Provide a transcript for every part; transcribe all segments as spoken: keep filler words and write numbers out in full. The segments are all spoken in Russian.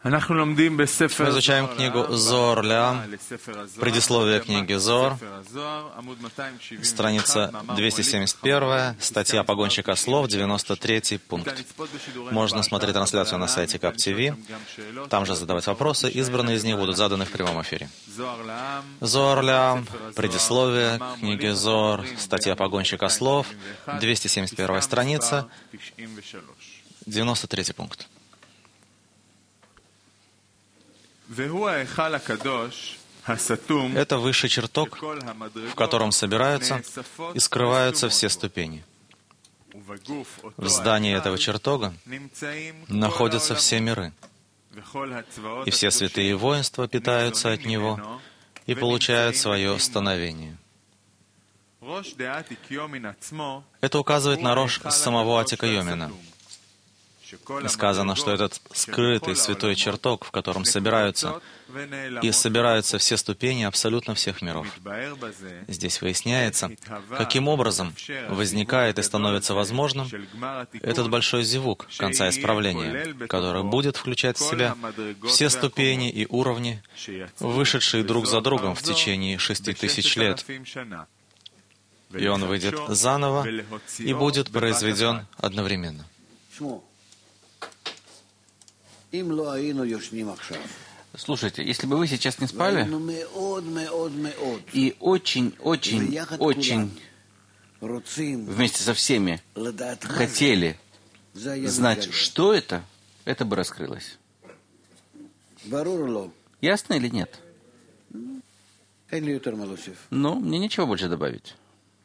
Мы изучаем книгу Зоар Ле'ам, предисловие книги Зоар, страница двести семьдесят один, статья «Погонщик ослов», девяносто третий пункт. Можно смотреть трансляцию на сайте Кап ти ви, там же задавать вопросы, избранные из них будут заданы в прямом эфире. Зоар Ле'ам, предисловие книги Зоар, статья «Погонщик ослов», двести семьдесят первая страница, девяносто третий пункт. Это высший чертог, в котором собираются и скрываются все ступени. В здании этого чертога находятся все миры, и все святые воинства питаются от него и получают свое становение. Это указывает на Рош самого Атика Йомина. Сказано, что этот скрытый святой чертог, в котором собираются и собираются все ступени абсолютно всех миров. Здесь выясняется, каким образом возникает и становится возможным этот большой зивук конца исправления, который будет включать в себя все ступени и уровни, вышедшие друг за другом в течение шести тысяч лет. И он выйдет заново и будет произведен одновременно. Слушайте, если бы вы сейчас не спали и очень-очень-очень вместе со всеми хотели знать, что это, это бы раскрылось. Ясно или нет? Ну, мне нечего больше добавить.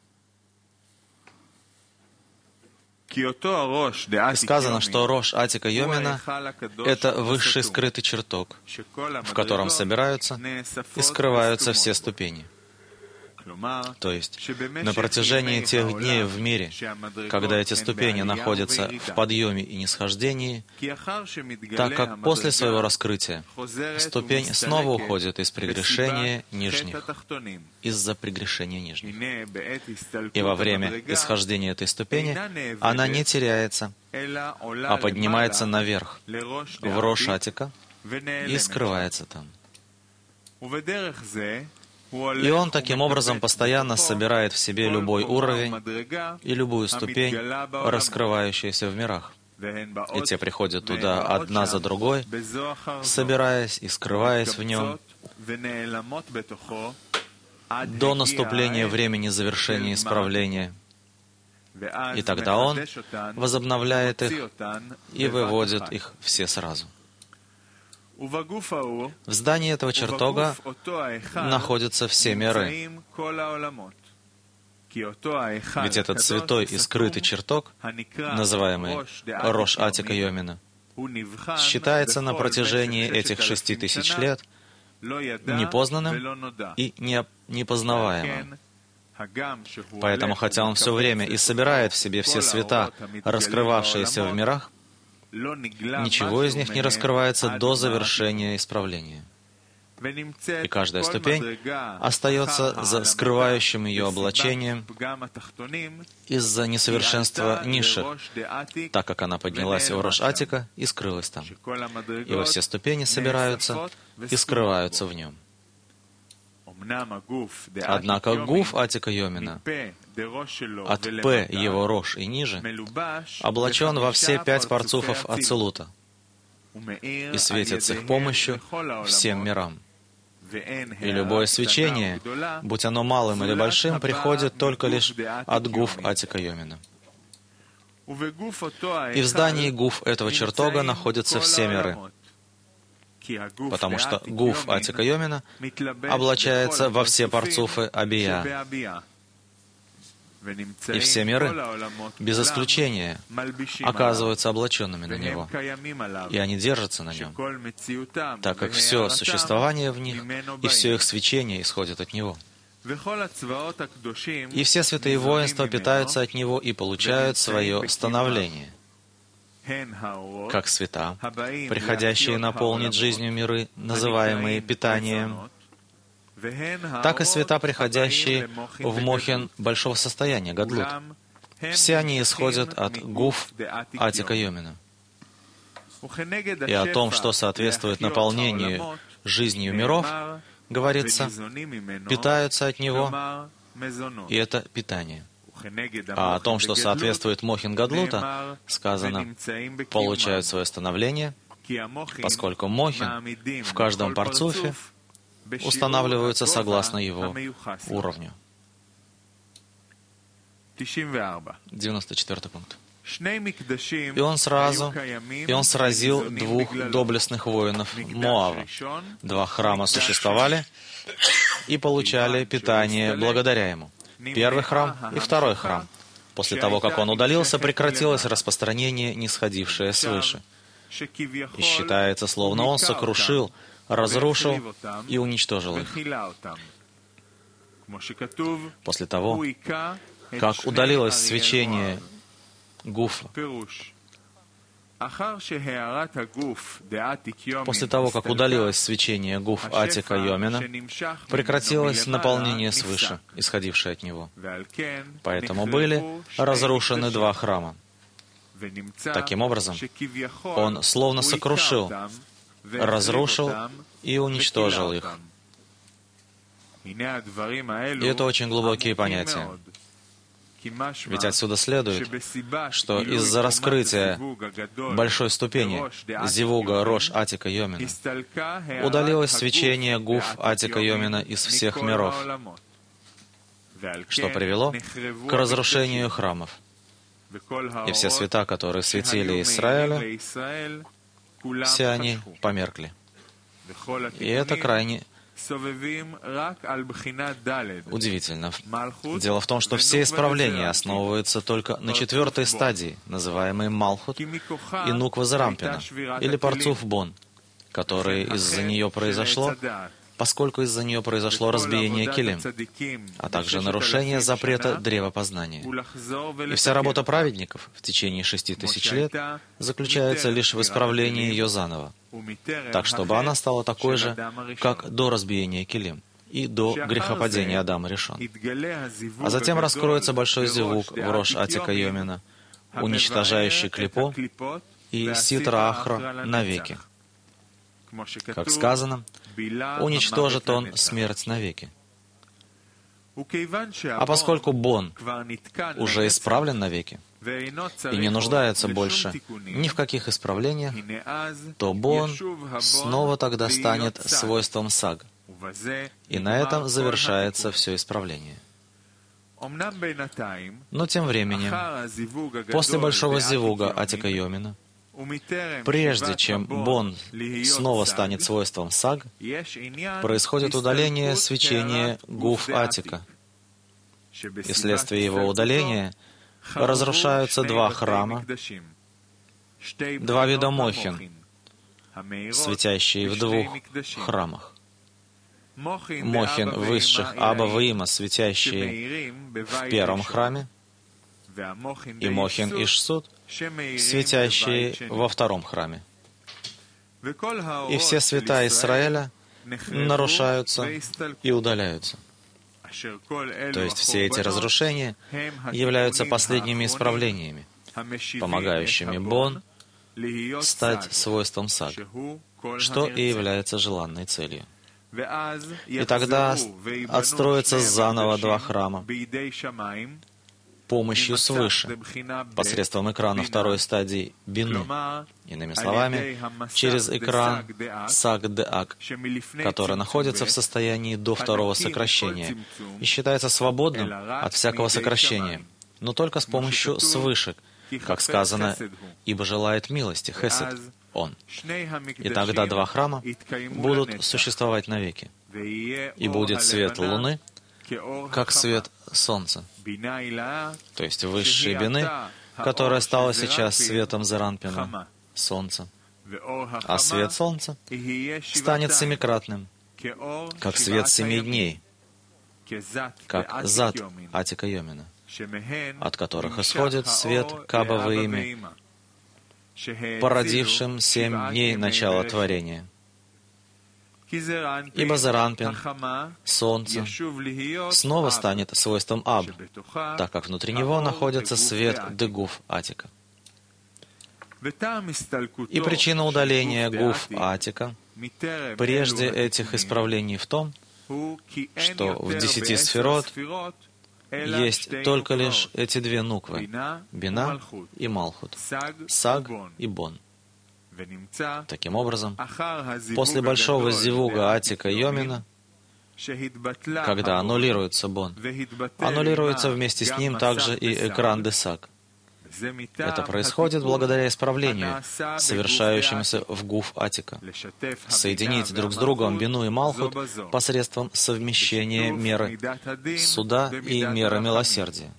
Сказано, что Рош Атика Йомина — это высший скрытый чертог, в котором собираются и скрываются все ступени. То есть, на протяжении тех дней в мире, когда эти ступени находятся в подъеме и нисхождении, так как после своего раскрытия ступень снова уходит из прегрешения нижних, из-за прегрешения нижних. И во время исхождения этой ступени она не теряется, а поднимается наверх, в Рош Атика, и скрывается там. И он таким образом постоянно собирает в себе любой уровень и любую ступень, раскрывающуюся в мирах. И те приходят туда одна за другой, собираясь и скрываясь в нем, до наступления времени завершения исправления. И тогда он возобновляет их и выводит их все сразу. В здании этого чертога находятся все миры. Ведь этот святой и скрытый чертог, называемый Рош Атика Йомина, считается на протяжении этих шести тысяч лет непознанным и непознаваемым. Поэтому, хотя он все время и собирает в себе все света, раскрывавшиеся в мирах, ничего из них не раскрывается до завершения исправления. И каждая ступень остается за скрывающим ее облачением из-за несовершенства низших, так как она поднялась в Рош Атика и скрылась там. И во все ступени собираются и скрываются в нем. Однако гуф Атика Йомина, от П его Рош и ниже, облачен во все пять парцуфов Ацилута и светит с их помощью всем мирам. И любое свечение, будь оно малым или большим, приходит только лишь от гуф Атика Йомина. И в здании гуф этого чертога находятся все миры, потому что гуф Атика Йомина облачается во все парцуфы Абия. И все миры, без исключения, оказываются облаченными на него, и они держатся на нем, так как все существование в них и все их свечение исходит от него. И все святые воинства питаются от него и получают свое становление, как света, приходящие наполнить жизнью миры, называемые питанием, так и света, приходящие в мохин большого состояния, гадлут. Все они исходят от гуф Атика Йомина. И о том, что соответствует наполнению жизнью миров, говорится, питаются от него, и это питание. А о том, что соответствует Мохин Гадлута, сказано, получают свое становление, поскольку Мохин в каждом парцуфе устанавливаются согласно его уровню. девяносто четвёртый пункт. И он сразу, и он сразил двух доблестных воинов Моава. Два храма существовали и получали питание благодаря ему. Первый храм и второй храм. После того, как он удалился, прекратилось распространение, нисходившее свыше. И считается, словно он сокрушил, разрушил и уничтожил их. После того, как удалилось свечение Гуфа, после того, как удалилось свечение Гуф Атика Йомина, прекратилось наполнение свыше, исходившее от него. Поэтому были разрушены два храма. Таким образом, он словно сокрушил, разрушил и уничтожил их. И это очень глубокие понятия. Ведь отсюда следует, что из-за раскрытия большой ступени Зивуга Рош Атика Йомина удалилось свечение Гуф Атика Йомина из всех миров, что привело к разрушению храмов. И все света, которые светили Израиля, все они померкли. И это крайне удивительно. Дело в том, что все исправления основываются только на четвертой стадии, называемой Малхут и Нуква Зарампина, или Парцуф Бон, которое из-за нее произошло, поскольку из-за нее произошло разбиение килим, а также нарушение запрета древа познания. И вся работа праведников в течение шести тысяч лет заключается лишь в исправлении ее заново, так чтобы она стала такой же, как до разбиения килим и до грехопадения Адама Ришон. А затем раскроется большой зивук в Рош Атика Йомина, уничтожающий клипо и ситра Ахра навеки. Как сказано, уничтожит он смерть навеки. А поскольку Бон уже исправлен навеки и не нуждается больше ни в каких исправлениях, то Бон снова тогда станет свойством Саг. И на этом завершается все исправление. Но тем временем, после большого зивуга Атика Йомина, прежде чем Бон снова станет свойством Саг, происходит удаление свечения Гуф Атика. И вследствие его удаления разрушаются два храма, два вида Мохин, светящие в двух храмах. Мохин высших Аба Ваима, светящие в первом храме, и Мохин Ишсуд, светящие во втором храме. И все света Израиля нарушаются и удаляются. То есть все эти разрушения являются последними исправлениями, помогающими Бон стать свойством Саг, что и является желанной целью. И тогда отстроятся заново два храма помощью свыше, посредством экрана второй стадии Бины, иными словами, через экран Саг-де-Ак, который находится в состоянии до второго сокращения и считается свободным от всякого сокращения, но только с помощью свыше, как сказано, «Ибо желает милости, хесед, он». И тогда два храма будут существовать навеки, и будет свет луны, как свет солнца, то есть высшей бины, которая стала сейчас светом Заранпина, солнца. А свет солнца станет семикратным, как свет семи дней, как зад Атика Йомина, от которых исходит свет Каба Ваиме, породившим семь дней начала творения. Ибо Заранпин, солнце, снова станет свойством Аб, так как внутри него находится свет Дегуф Атика. И причина удаления гуф Атика прежде этих исправлений в том, что в десяти сферот есть только лишь эти две нуквы — Бина и Малхут, Саг и Бон. Таким образом, после большого зивуга Атика Йомина, когда аннулируется Бон, аннулируется вместе с ним также и экран Десаг. Это происходит благодаря исправлению, совершающемуся в гуф Атика. Соединить друг с другом Бину и Малхут посредством совмещения меры суда и меры милосердия.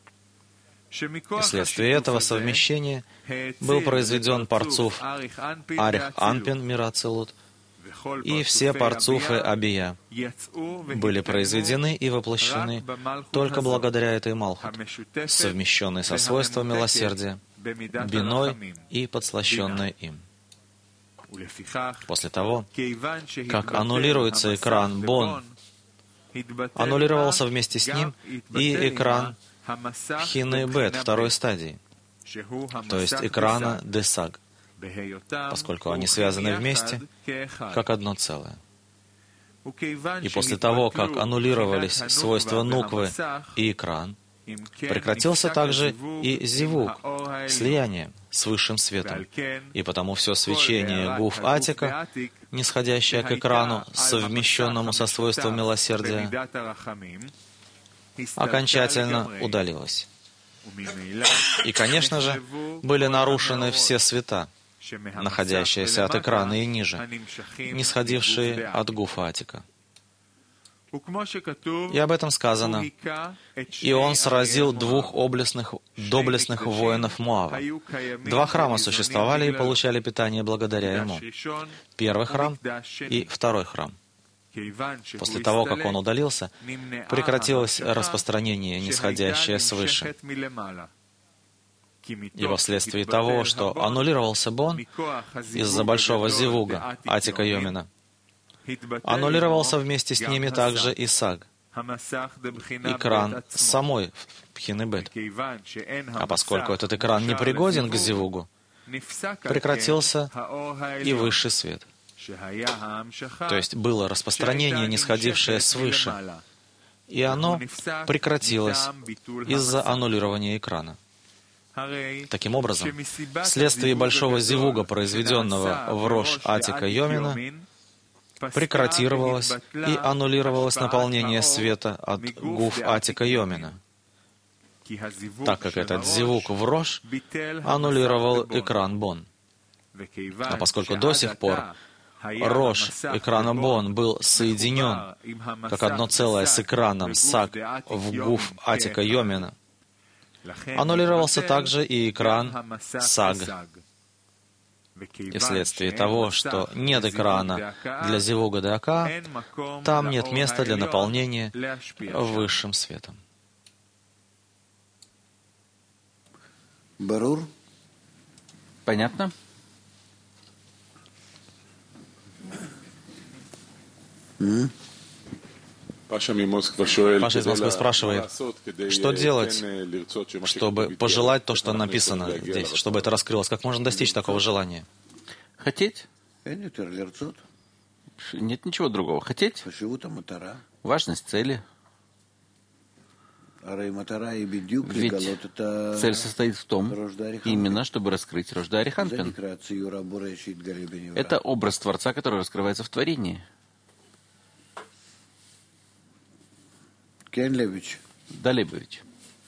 И вследствие этого совмещения был произведен парцуф Арих Анпин мира Ацилут, и все парцуфы Абия были произведены и воплощены только благодаря этой Малхут, совмещенной со свойством милосердия, биной и подслащенной им. После того, как аннулируется экран Бон, аннулировался вместе с ним и экран Хины Бет второй стадии, то есть экрана Десаг, поскольку они связаны вместе, как одно целое. И после того, как аннулировались свойства нуквы и экран, прекратился также и зивук, слияние с высшим светом. И потому все свечение гуф Атика, нисходящее к экрану, совмещенному со свойством милосердия, окончательно удалилось. И, конечно же, были нарушены все света, находящиеся от экрана и ниже, нисходившие от гуфа Атика. И об этом сказано: «И он сразил двух облестных, доблестных воинов Моава». Два храма существовали и получали питание благодаря ему. Первый храм и второй храм. После того, как он удалился, прекратилось распространение, нисходящее свыше. И вследствие того, что аннулировался Бон из-за большого зивуга Атика Йомина, аннулировался вместе с ними также и Саг, экран самой Хины Бет. А поскольку этот экран не пригоден к зивугу, прекратился и высший свет. То есть было распространение, нисходившее свыше, и оно прекратилось из-за аннулирования экрана. Таким образом, вследствие большого зивуга, произведенного в Рош Атика Йомина, прекратировалось и аннулировалось наполнение света от гуф Атика Йомина, так как этот зивуг в Рош аннулировал экран Бон. А поскольку до сих пор Рош экрана Бон был соединен как одно целое с экраном Саг в гуф Атика Йомина, аннулировался также и экран Саг. И вследствие того, что нет экрана для зивуга Дака, там нет места для наполнения высшим светом. Понятно? Паша из Москвы спрашивает, что делать, чтобы пожелать то, что написано здесь, чтобы это раскрылось? Как можно достичь такого желания? Хотеть? Нет ничего другого. Хотеть? Важность цели. Ведь цель состоит в том, именно чтобы раскрыть Рош да Арих Анпин. Это образ Творца, который раскрывается в творении. Да, Лебович.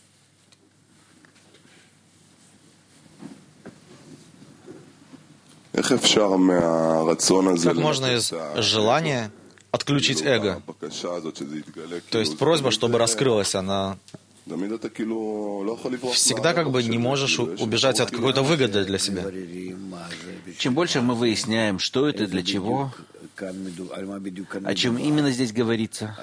Как можно из желания отключить эго? То есть просьба, чтобы раскрылась, она всегда как бы не можешь убежать от какой-то выгоды для себя. Чем больше мы выясняем, что это, для чего, о чем именно здесь говорится,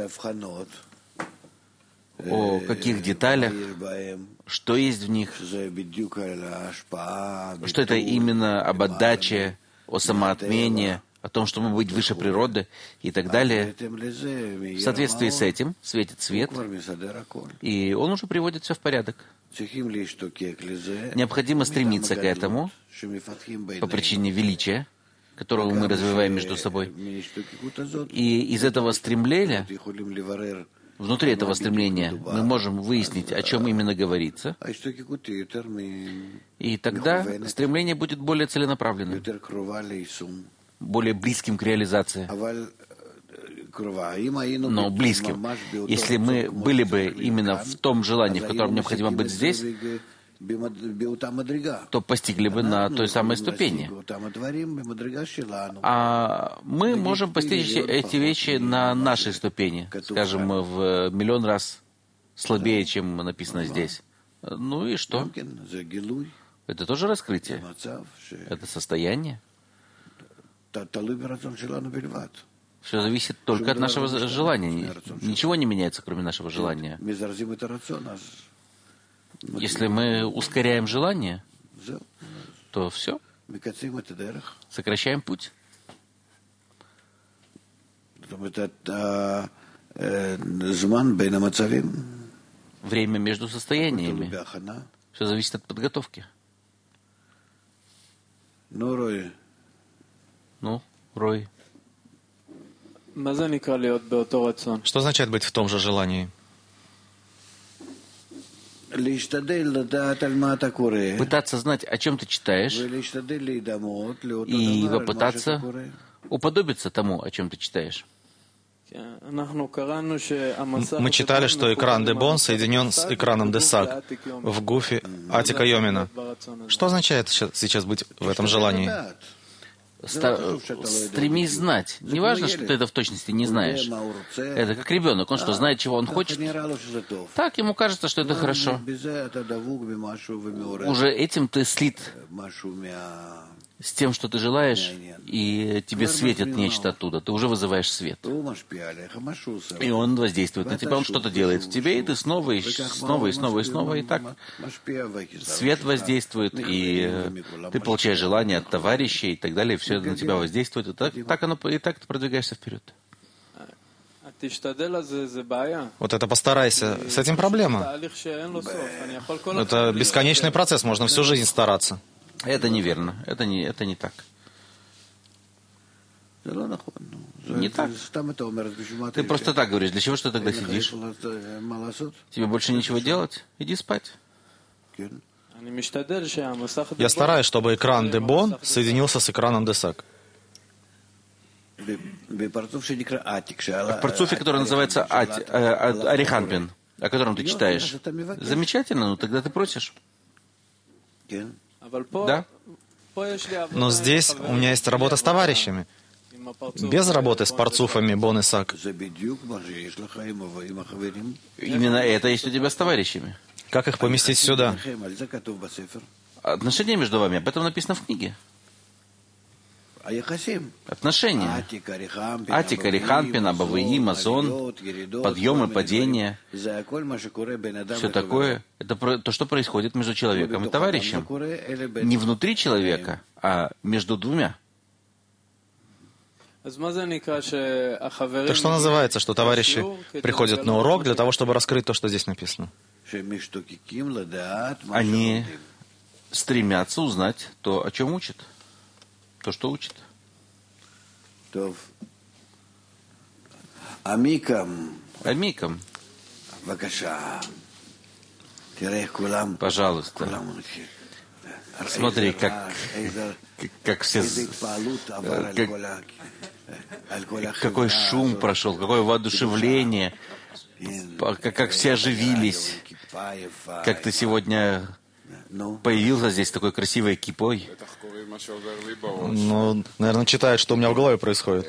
о каких деталях, что есть в них, что это именно об отдаче, о самоотмене, о том, чтобы быть выше природы и так далее. В соответствии с этим светит свет, и он уже приводит все в порядок. Необходимо стремиться к этому по причине величия, которого мы развиваем между собой. И из этого стремления, внутри этого стремления, мы можем выяснить, о чем именно говорится, и тогда стремление будет более целенаправленным, более близким к реализации, но близким. Если мы были бы именно в том желании, в котором необходимо быть здесь, то постигли бы на той самой ступени. А мы можем постичь эти вещи на нашей ступени, скажем, в миллион раз слабее, чем написано здесь. Ну и что? Это тоже раскрытие. Это состояние. Все зависит только от нашего желания. Ничего не меняется, кроме нашего желания. Если мы ускоряем желание, то все. Сокращаем путь. Время между состояниями. Все зависит от подготовки. Ну, Рой. Что означает быть в том же желании? Пытаться знать, о чем ты читаешь, и попытаться уподобиться тому, о чем ты читаешь. Мы читали, что экран Дебон соединен с экраном Десаг в гуфе Атика Йомина. Что означает сейчас быть в этом желании? Стремись знать. Не важно, что ты это в точности не знаешь. Это как ребенок. Он что, знает, чего он хочет? Так, ему кажется, что это хорошо. Уже этим ты слит с тем, что ты желаешь, и тебе светит нечто оттуда. Ты уже вызываешь свет. И он воздействует на тебя, он что-то делает в тебе, и ты снова, и снова, и снова, и снова, и так. Свет воздействует, и ты получаешь желание от товарищей, и так далее, и все это на тебя воздействует, и так, так оно, и так ты продвигаешься вперед. Вот это постарайся. С этим проблема. Это бесконечный процесс, можно всю жизнь стараться. Это неверно. Это не, это не так. Не так. Ты просто так говоришь. Для чего что ты тогда сидишь? Тебе больше нечего делать? Иди спать. Я стараюсь, чтобы экран Дебон соединился с экраном Десаг. В парцуфе, который называется Ати, э, Ариханпин, о котором ты читаешь. Замечательно, ну тогда ты просишь. Да? Но здесь у меня есть работа с товарищами. Без работы с парцуфами Бон и Саг. Именно это есть у тебя с товарищами. Как их поместить сюда? Отношения между вами, об этом написано в книге. Отношения. Атик, Ариханпин, Абаваи, Мазон, подъемы, падения. Все такое. Это то, что происходит между человеком и товарищем. Не внутри человека, а между двумя. Так что называется, что товарищи приходят на урок для того, чтобы раскрыть то, что здесь написано? Они стремятся узнать то, о чем учат. То, что учат. Амикам. Амикам. Пожалуйста. Смотри, как, как все... Как, какой шум прошел, какое воодушевление. Как, как все оживились. Как ты сегодня... появился здесь такой красивой кипой. Ну, наверное, читает, что у меня в голове происходит.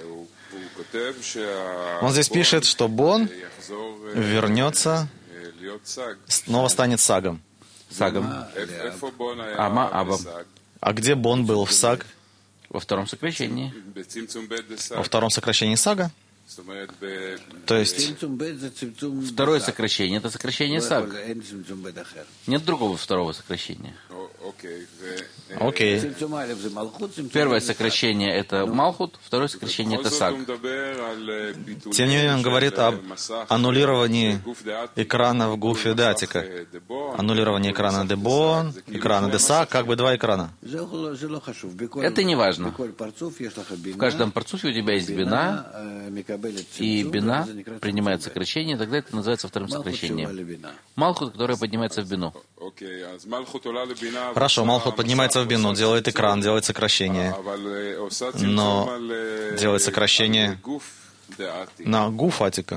Он здесь пишет, что Бон вернется, снова станет Сагом. Сагом. Ама, Абам. А где Бон был в Саг? Во втором сокращении. Во втором сокращении Сага? То есть второе сокращение — это сокращение саг. Нет другого второго сокращения. Окей. Первое сокращение — это Малхут, второе сокращение — это саг. Тем не менее, он говорит об аннулировании экрана в гуфе датика. Аннулирование экрана Дебон, экрана Деса, как бы два экрана. Это не важно. В каждом парцуфе у тебя есть бина, и бина принимает сокращение, тогда это называется вторым сокращением. Малхут, которое поднимается в бину. Хорошо, Малхут поднимается в бину, делает экран, делает сокращение. Но делает сокращение на гуф атика.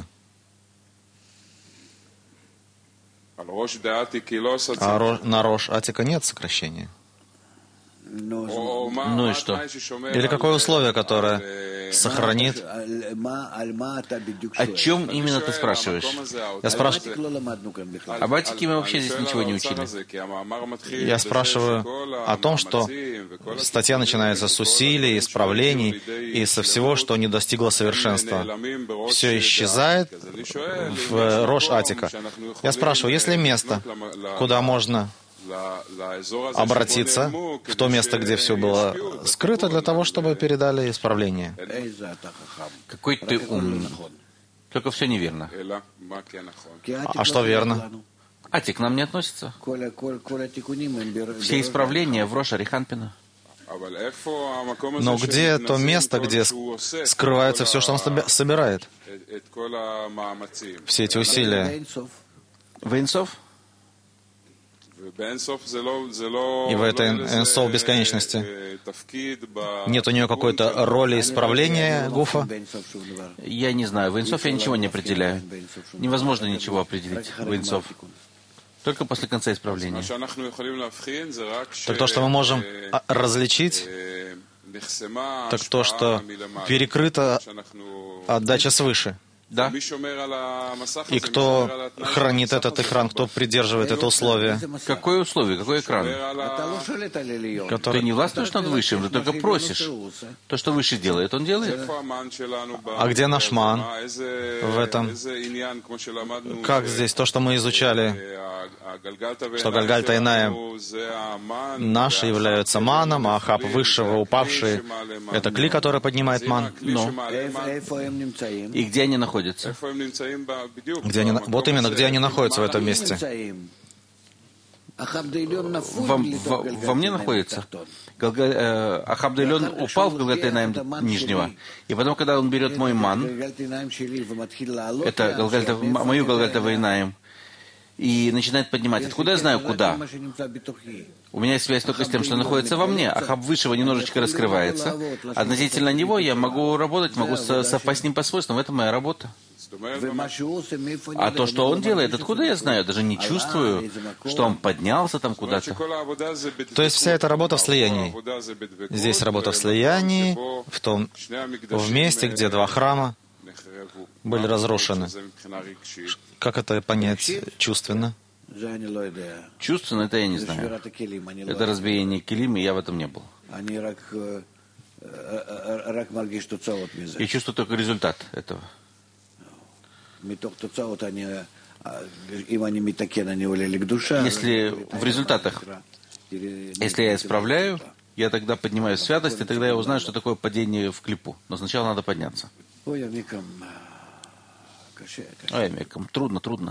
А ро, на рош атика нет сокращения. Ну и что? Или какое условие, которое сохранит? О чем именно ты спрашиваешь? Я спрашиваю... Об атике мы вообще здесь ничего не учили. Я спрашиваю о том, что статья начинается с усилий, исправлений и со всего, что не достигло совершенства. Все исчезает в рош атика. Я спрашиваю, есть ли место, куда можно обратиться в то место, где все было скрыто, для того, чтобы передали исправление? Какой ты умный. Только все неверно. А что верно? Атик к нам не относится. Все исправления в рош Ариханпина. Но где то место, где скрывается все, что он собирает? Все эти усилия. В Эйнсов? И в этой энсов бесконечности нет у нее какой-то роли исправления гуфа? Я не знаю. В Эйнсов я ничего не определяю. Невозможно ничего определить в Эйнсов. Только после конца исправления. Так то, что мы можем различить, так то, что перекрыто отдача свыше. Да. И кто хранит этот экран, кто придерживает это условие? Какое условие? Какой экран? Который... Ты не властвуешь над Высшим, ты только просишь. То, что Выше делает, он делает. А где наш ман в этом? Как здесь то, что мы изучали, что Гальгальта и Наем наши являются маном, а Ахаб Высшего, упавшие, это кли, который поднимает ман? Но. И где они находятся? Где они, вот именно, где они находятся в этом месте. Во, во, во мне находится. Ахаб Дейлон упал в Галгальта Инаим нижнего. И потом, когда он берет мой ман, это Галгальта, мою Галгальта Инаим, и начинает поднимать. Откуда я знаю, куда? У меня есть связь только с тем, что находится во мне. Ахаб Высшего немножечко раскрывается. Относительно него я могу работать, могу совпасть с ним по свойствам. Это моя работа. А то, что он делает, откуда я знаю? Я даже не чувствую, что он поднялся там куда-то. То есть вся эта работа в слиянии. Здесь работа в слиянии, в том, в месте, где два храма были разрушены. Как это понять чувственно? Чувственно, это я не знаю. Это разбиение килим, и я в этом не был. Я чувствую только результат этого. Если в результатах, если я исправляю, я тогда поднимаюсь в святость, и тогда я узнаю, что такое падение в клипу. Но сначала надо подняться. Ой, Мекам, трудно, трудно.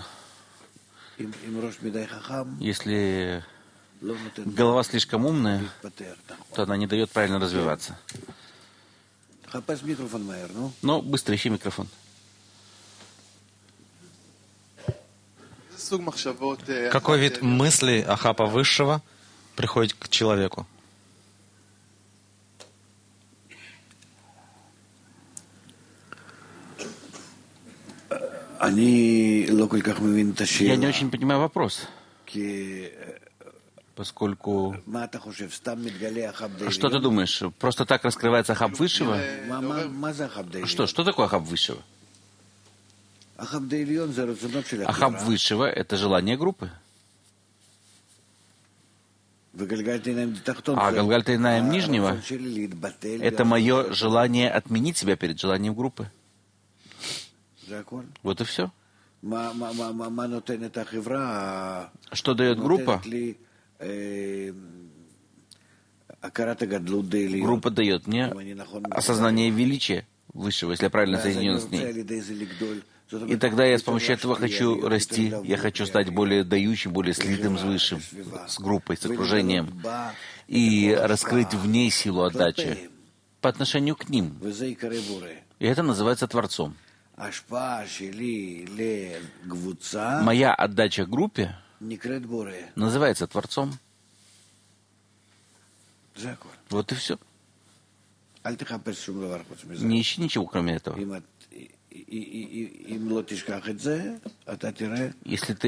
Если голова слишком умная, то она не дает правильно развиваться. Но быстро ищи микрофон. Какой вид мыслей Ахапа Высшего приходит к человеку? Я не очень понимаю вопрос, поскольку... Что ты думаешь, просто так раскрывается Ахаб Высшего? Что, что такое Ахаб Высшего? Ахаб Высшего — это желание группы. А Галгальта Инаим нижнего — это мое желание отменить себя перед желанием группы. Вот и все. Что дает группа? Группа дает мне осознание величия Высшего, если я правильно соединен с ней. И тогда я с помощью этого хочу расти, я хочу стать более дающим, более слитым с Высшим, с группой, с окружением, и раскрыть в ней силу отдачи по отношению к ним. И это называется Творцом. Моя отдача группе называется Творцом. Вот и все. Не ищи ничего, кроме этого. Если ты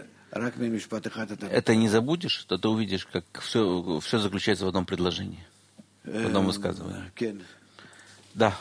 это не забудешь, то ты увидишь, как все, все заключается в одном предложении, в одном высказывании. Да.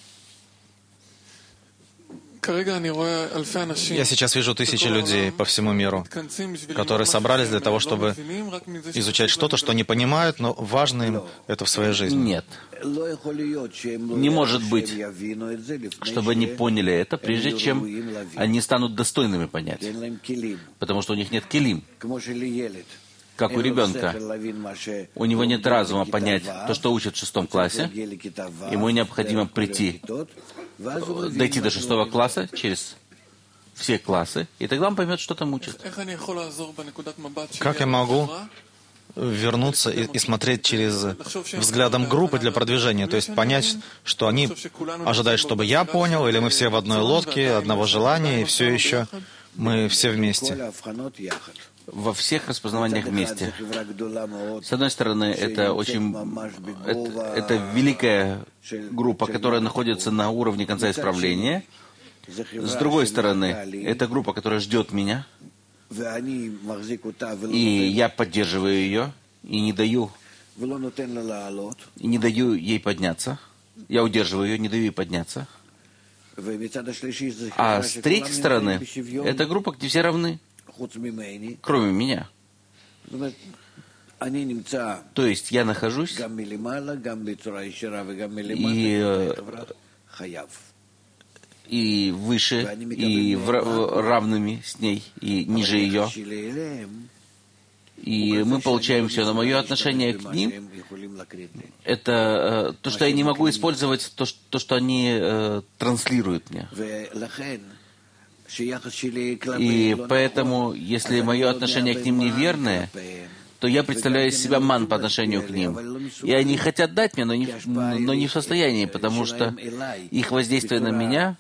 Я сейчас вижу тысячи людей по всему миру, которые собрались для того, чтобы изучать что-то, что не понимают, но важно им это в своей жизни. Нет. Не может быть, чтобы они поняли это, прежде чем они станут достойными понять. Потому что у них нет келим. Как у ребенка. У него нет разума понять то, что учат в шестом классе. Ему необходимо прийти, дойти до шестого класса через все классы, и тогда он поймет, что там учат. Как я могу вернуться и, и смотреть через взглядом группы для продвижения, то есть понять, что они ожидают, чтобы я понял, или мы все в одной лодке, одного желания, и все еще мы все вместе. Во всех распознаваниях вместе. С одной стороны, это очень это, это великая группа, которая находится на уровне конца исправления. С другой стороны, это группа, которая ждет меня, и я поддерживаю ее, и не даю, и не даю ей подняться. Я удерживаю ее, не даю ей подняться. А с третьей стороны, это группа, где все равны, кроме меня. То есть я нахожусь и, и выше, и в, равными с ней, и ниже ее. И мы получаем все. Но мое отношение к ним — это то, что я не могу использовать, то, то что они э, транслируют мне. И поэтому, если мое отношение к ним неверное, то я представляю из себя ман по отношению к ним. И они хотят дать мне, но не, но не в состоянии, потому что их воздействие на меня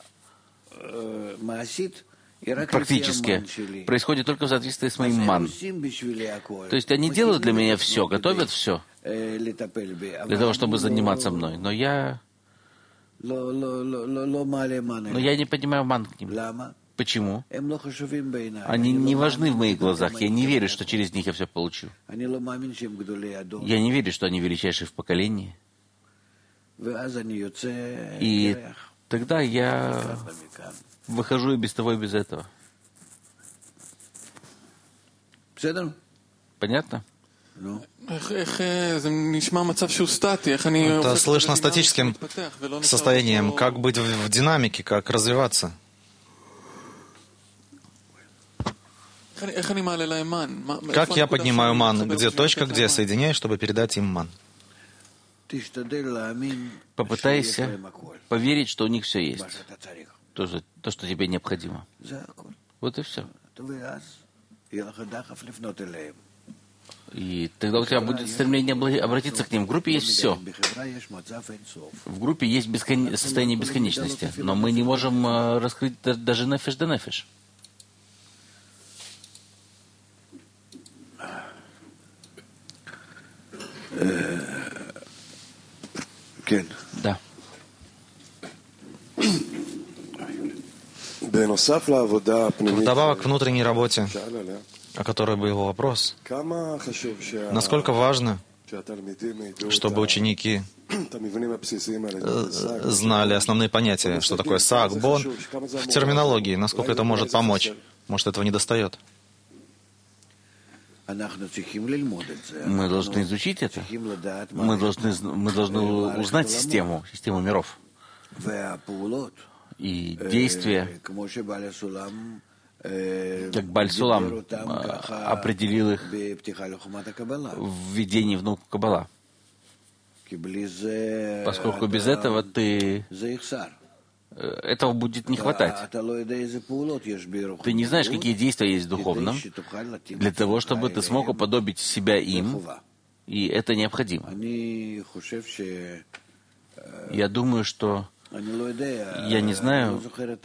практически происходит только в соответствии с моим ман. То есть они делают для меня все, готовят все для того, чтобы заниматься мной. Но я... Но я не поднимаю ман к ним. Почему? Они не важны в моих глазах. Я не верю, что через них я все получу. Я не верю, что они величайшие в поколении. И тогда я выхожу и без того, и без этого. Понятно? Это слышно статическим состоянием. Как быть в динамике, как развиваться? Как я поднимаю ман? Где точка, где я соединяюсь, чтобы передать им ман? Попытайся поверить, что у них все есть. То, что, то, что тебе необходимо. Вот и все. И тогда у тебя будет стремление обратиться к ним. В группе есть все. В группе есть бескон... состояние бесконечности. Но мы не можем раскрыть даже нефеш да нефеш. Да. Вдобавок к внутренней работе, о которой был его вопрос, насколько важно, чтобы ученики знали основные понятия, что такое саг, бон, в терминологии, насколько это может помочь. Может, этого недостает. Мы должны изучить это. Мы должны, мы должны узнать систему, систему миров. и действия, как Баль-Сулам определил их в введении в науку Каббала. Поскольку без этого ты... этого будет не хватать. Ты не знаешь, какие действия есть в духовном, для того, чтобы ты смог уподобить себя им, и это необходимо. Я думаю, что... Я не знаю...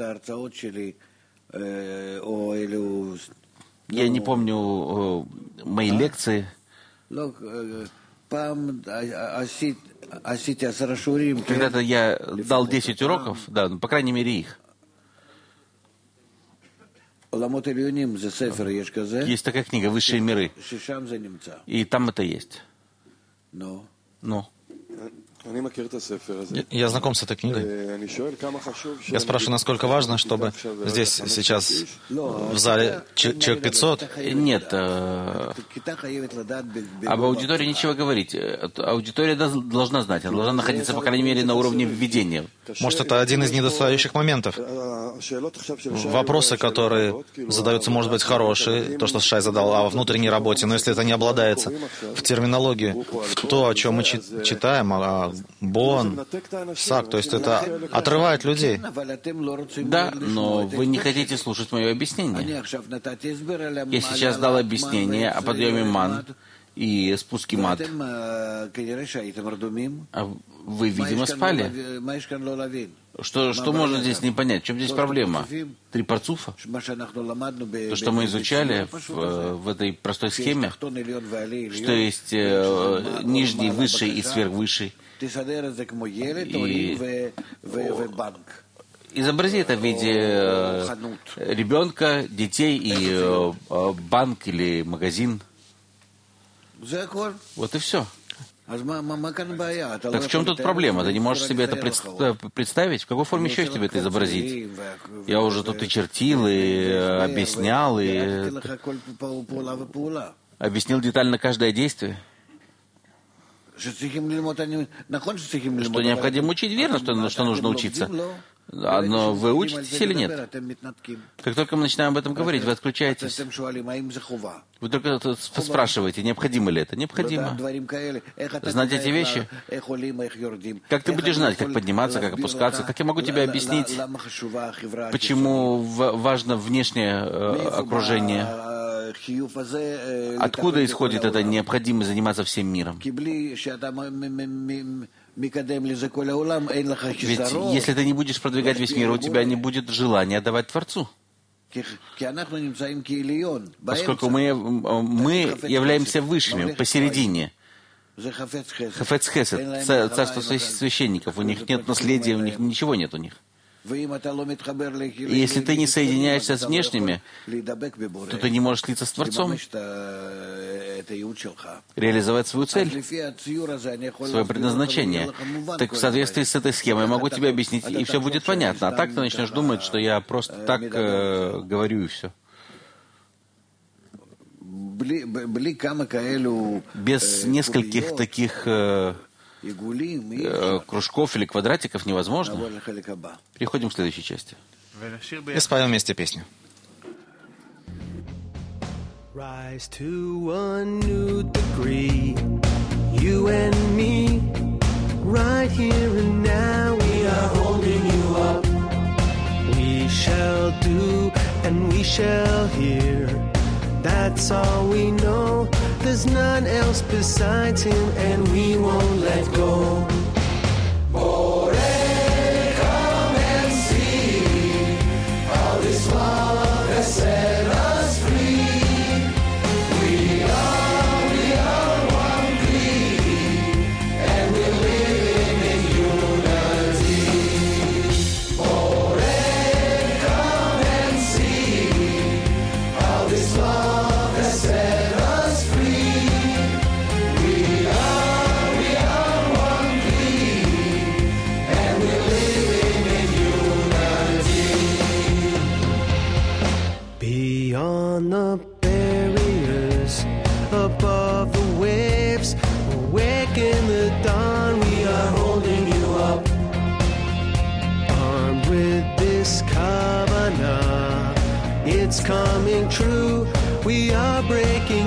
Я не помню мои лекции. Когда-то я дал десять уроков, да, ну, по крайней мере, их. Есть такая книга «Высшие миры», и там это есть. Ну. Я знаком с этой книгой. Я спрашиваю, насколько важно, чтобы здесь сейчас в зале человек пятьсот. Нет, об аудитории нечего говорить. Аудитория должна знать, она должна находиться, по крайней мере, на уровне введения. Может, это один из недостающих моментов. Вопросы, которые задаются, может быть, хорошие, то, что Шай задал о внутренней работе, но если это не обладается в терминологии, в то, о чем мы читаем, о Бон, Сак, то есть это отрывает людей. Да, но вы не хотите слушать мое объяснение. Я сейчас дал объяснение о подъеме ман и спуске мат. А вы, видимо, спали. Что, что можно здесь не понять? В чем здесь проблема? Три парцуфа? То, что мы изучали в, в этой простой схеме, что есть э, нижний, высший и сверхвысший. И изобрази это в виде э, ребенка, детей и э, банк или магазин. Вот и все. Так в чем тут проблема? Ты не можешь себе это представить? В какой форме еще тебе это изобразить? Я уже тут и чертил, и объяснял, и объяснил детально каждое действие. Что необходимо учить, верно, что, что нужно учиться. Но вы учитесь или нет? Как только мы начинаем об этом говорить, вы отключаетесь. Вы только спрашиваете, необходимо ли это. Необходимо. Знать эти вещи. Как ты будешь знать, как подниматься, как опускаться? Как я могу тебе объяснить, почему важно внешнее окружение? Откуда исходит эта необходимость заниматься всем миром? Ведь если ты не будешь продвигать весь мир, у тебя не будет желания давать Творцу. Поскольку мы, мы являемся высшими, посередине. Хафец Хесед, царство священников. У них нет наследия, у них ничего нет у них. И если ты не соединяешься с внешними, то ты не можешь слиться с Творцом, реализовать свою цель, свое предназначение. Так в соответствии с этой схемой я могу тебе объяснить, и все будет понятно. А так ты начнешь думать, что я просто так э, говорю и все. Без нескольких таких... Э, кружков или квадратиков невозможно. Переходим к следующей части. И споем вместе песню. Rise to a new degree, you and me, right here and now we are holding you up. We shall do and we shall hear. That's all we know. There's none else besides him, and we won't let go. Borei, come and see how this love has set us free. We are, we are one creed, and we're living in unity. Borei, come and see how this love has set us free. We are, we are one creed. coming true. We are breaking